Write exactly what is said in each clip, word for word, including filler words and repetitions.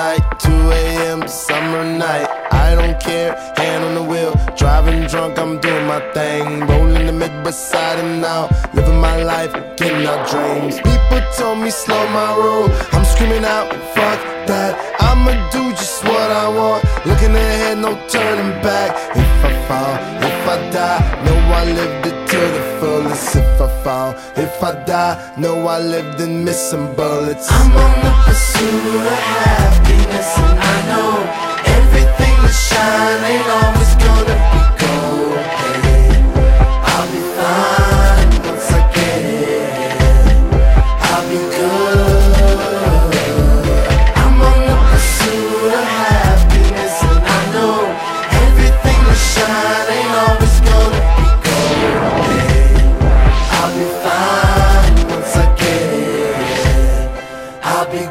night, two A M summer night. I don't care, hand on the wheel, driving drunk, I'm doing my thing. Rolling the mid beside and now, living my life, getting our dreams. People told me slow my roll, I'm screaming out, fuck that. I'ma do just what I want, looking ahead, no turning back. If I fall, if I die, know I lived it to the fullest. If I fall, if I die, know I lived in missing bullets. I'm on the pursuit of happiness, and I know everything that shine ain't always gonna be gold. Hey, I'll be fine once I get it. I'll be good. I'm on the pursuit of happiness, and I know everything that shine ain't always gonna be gold. Hey, I'll be fine once I get it. I'll be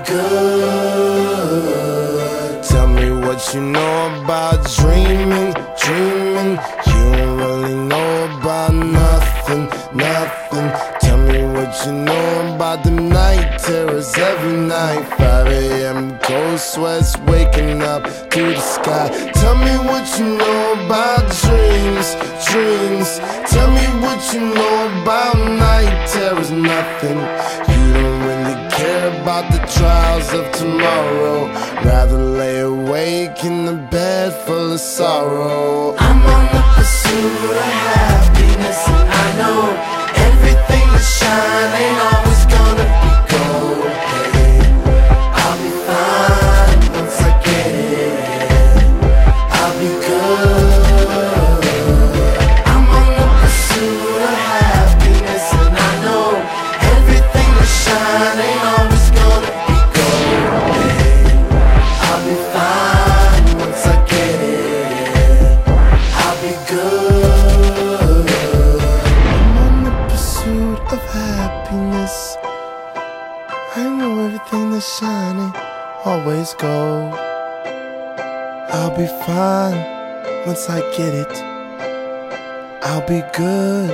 good. Tell me what you know about dreaming, dreaming. You don't really know about nothing, nothing. Tell me what you know about the night terrors every night. Five A M cold sweats waking up to the sky. Tell me what you know about dreams, dreams. Tell me what you know about night terrors, nothing. You don't really care about the trials of tomorrow, rather lay awake in the bed full of sorrow. I'm on the pursuit of happiness, and I know everything that shine ain't always gonna be gold. Hey, I'll be fine once I get it. I'll be good. I'm on the pursuit of happiness, and I know everything that shine ain't always gonna be gold. Hey, I'll be fine once I get it. I'll be good. I'm on the pursuit of happiness. I know everything that's shining always gold. I'll be fine once I get it. I'll be good.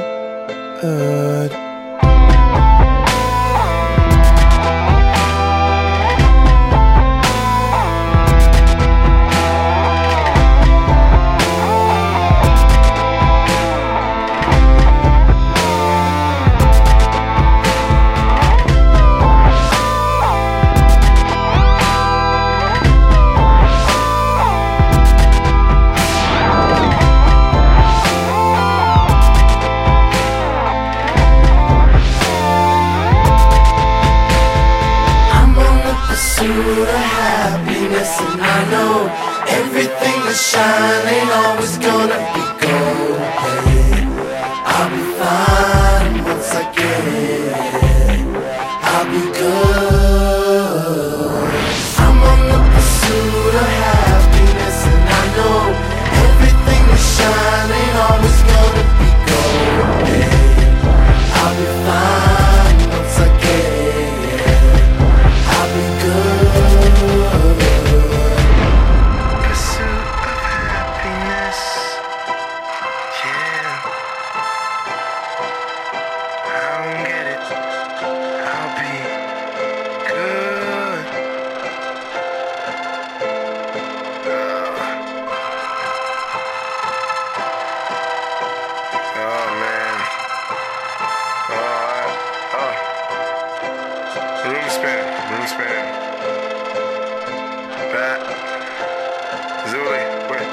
Pursuit of happiness, and I know everything that shine ain't always gonna be gold. Hey, I'll be fine once I get it. I'll be good. I'm on the pursuit of happiness, and I know everything that shine ain't always gonna be gold. Hey, I'll be fine once I get it. I'll be good. Pursuit of happiness. Yeah. I don't get it. I'll be good. Uh. Oh man. Oh. Oh. Room spinning. Room spinning. Pat. Zuli. Wait.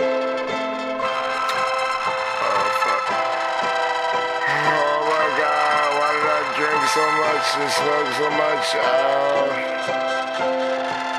Oh, fuck. Oh, my God. Why did I drink so much and smoke so much? Oh.